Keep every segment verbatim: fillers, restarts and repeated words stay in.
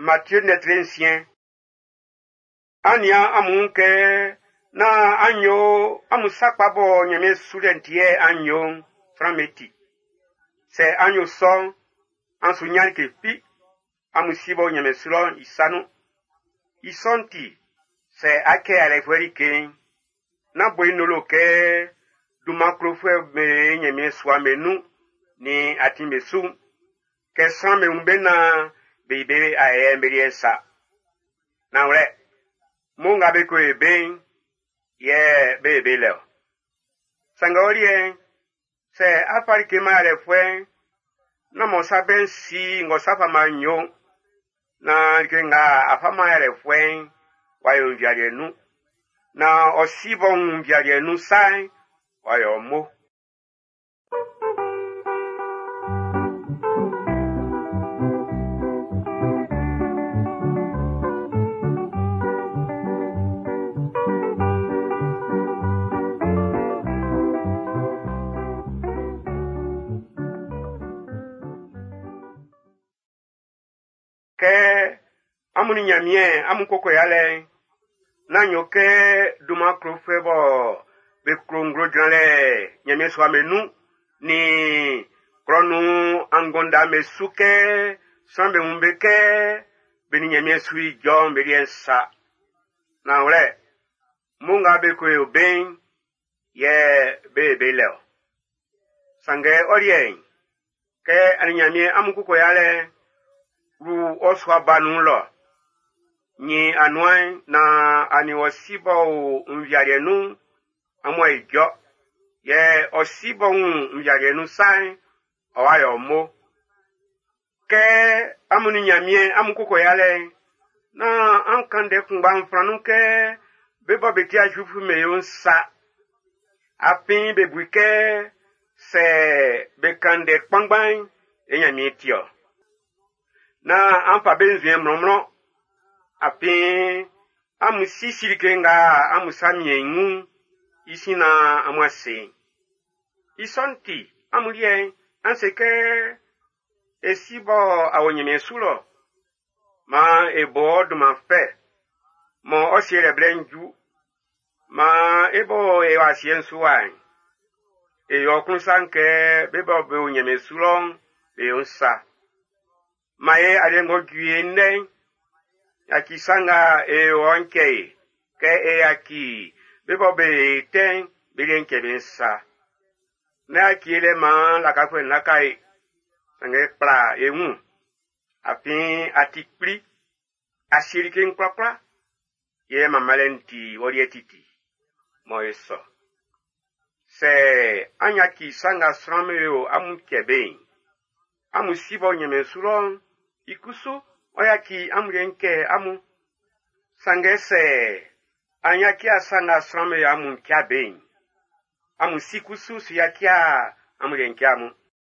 Matthieu netrencien. Anya amunke na anyo amusakpabo nyame sulentie anyo frameti. Se anyo son ansunyan ke pi amusibo nyame sulon isanu. Isonti se ake alefweri ke na boinolo ke dumakrofwe me nyame swamenu ni atimesu ke same umbena bebe aye mberiesa. Na wre munga beko ebe ye bebe leo. Sangorie se afari ke ma alefwe na mosa ben si ngosafa manyo na kenga afama alefwe wayo mviarenu na osibo mviarenu sai wayo mo. Ke amuni nyamie amukoko yale na nyoke duma krofebo be krongro janle nyamie swamenu ni kronu angonda mesuke sambe umbeke beni nyamie sui jom beriensa na wle munga be ko oben ye be be leo sange orien ke anyamie amukoko yale ru oswa banulo ni anwan na ani osibo mviarenu amo ijo ye osibo mviarenu sai owayo mo ke amuni nyamie amukoko yale na ankande kungba mfranu ke bebo beti ajufu meyon sa apin bebuike se bekande kpangban enyamie tio na ampa benzie mromro apin amusi sirikenga amusami engu isina amwase isonti amulie anseke esibo awonyeme sulo ma ebo duma fe mo osiere blenju ma ebo e wasien suwan e yokun sanke bebo be onyeme sulo be onsa maye adengo guiende akisanga e onke ke e aki bebo be ten bilenke bensa na akile ma la kakwe nakai sange pla emu apin atikpli asirike nkpapla ye mamalenti orietiti moeso se anyaki sanga srameo amukebe amusibo nyeme sulon ikusu oyaki amurenke amu sangese anyaki asanga srame ya amu kyabe amu sikusu siyakia amurenke amu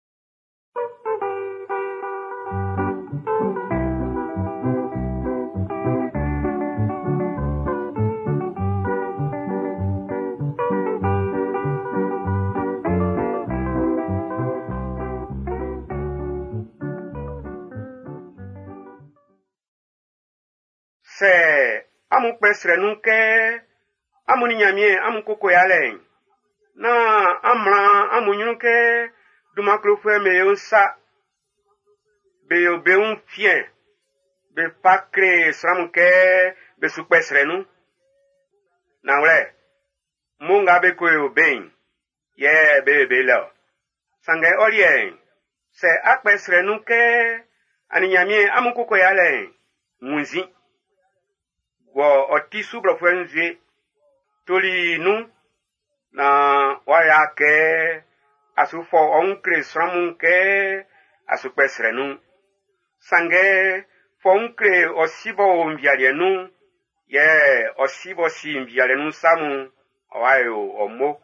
se amu pesre nuke amu nyamie amu koko yale na amra amu nyuke duma klofwe me yonsa be yo be un fien be pakre sramke be su pesre nu na wle munga be ko yo ben ye be be lo sange orien se akpesre nuke ani nyamie amu koko yale munzi wo oti subro fwenzi toli nu na waya ke asufo onkre sramun ke asupesre nu sange fo onkre osibo mbiare nu ye osibo si mbiare nu samu owayo omo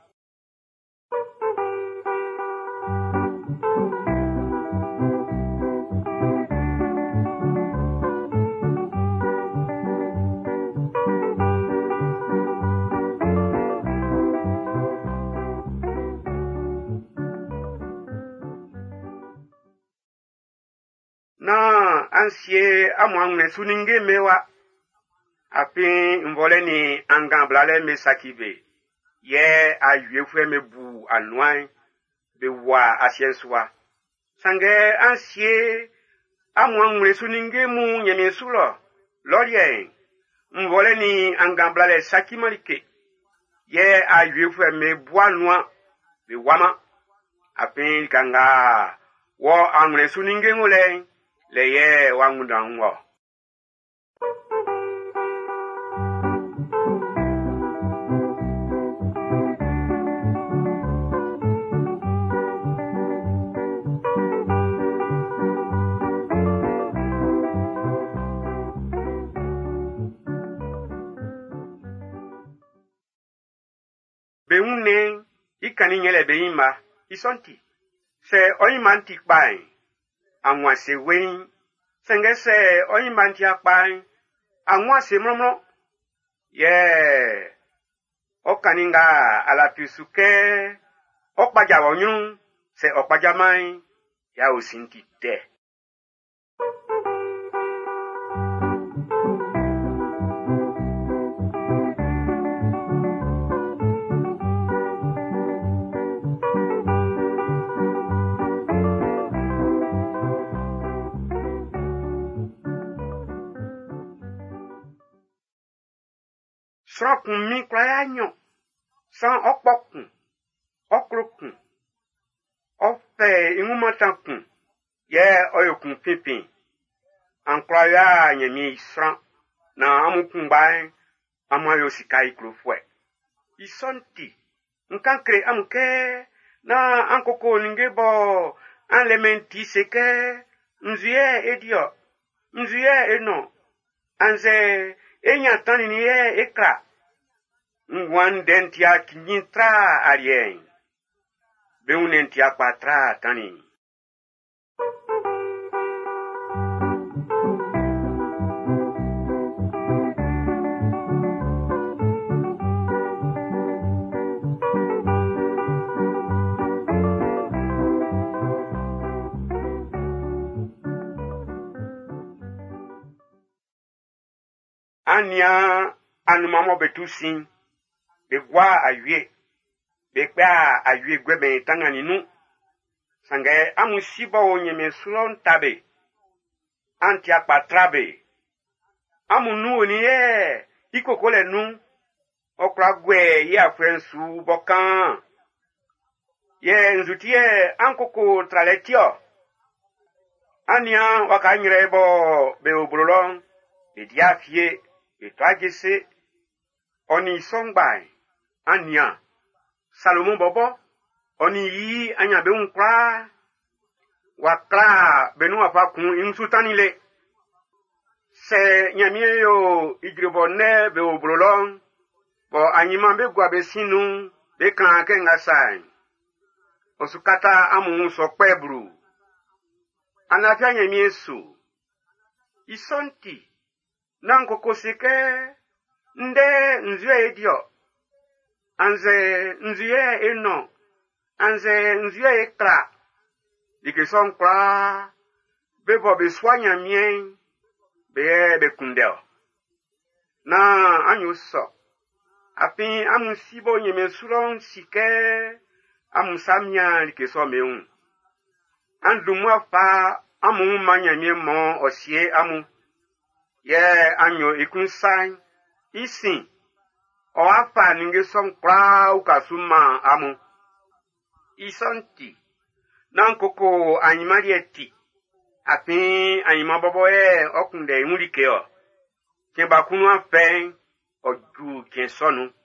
ansie amwangune suninge mewa api mvole ni angamblale me sakive ye ayefwe me bu anwan be wa asienswa sange ansie amwangune suninge mu nyeme sulo lorien mvole ni angamblale sakimalike ye ayefwe me bu anwan be wama api kanga wo angune suninge ngule le ye wangudangwo beune ikani nyele beima isonti se oyimanti kpai anwa se wen senge se oyimanti akpai anwa se mromo ye okaninga ala pisuke okpaja wonyun se okpaja mai ya osinti te Srokun mi krayanyo san opokun okrokun ofe inumatankun ye oyokun pipin ankraya nyemi sran na amukun bai amayo sikai krofwe isonti nkankre amke na ankoko ningebo anlementi seke nzuye edio nzuye eno anze enya tani ni ye ekra ngwan dentia kinyitra arien beunentia patra tani ania anumamo betusin be gwa awie be kpa awie gwebe tangani nu sange amusiba onyeme sulon tabe anti akpatrabe amunu oni ye ikokole nu okra gwe ye afrensu bokan ye nzutie ankoko traletio ania wakanyire bo be obrolon be diafie be twagese oni songbai ania Salomon bobo oni yi anya be unkra wakra benu afakun insutanile se nyamie yo igribone be obrolon bo anyima be gwa be sinu be kan ke ngasai osukata amu so pebru anafia nyamie su isonti nankoko sike nde nzue edio anze nzue eno anze nzue ekra dike son kwa bebo be swanya mien be be kundel na anyuso api amusibo nyeme suron sike amusamia dike so meun andumwa fa amu manya mien mo osie amu ye anyo ikunsan isin o afa ninge son kra ukasuma amu isonti nankoko anyimarieti api anyima bobo e okunde imulike o ke bakunu afen oju ke sonu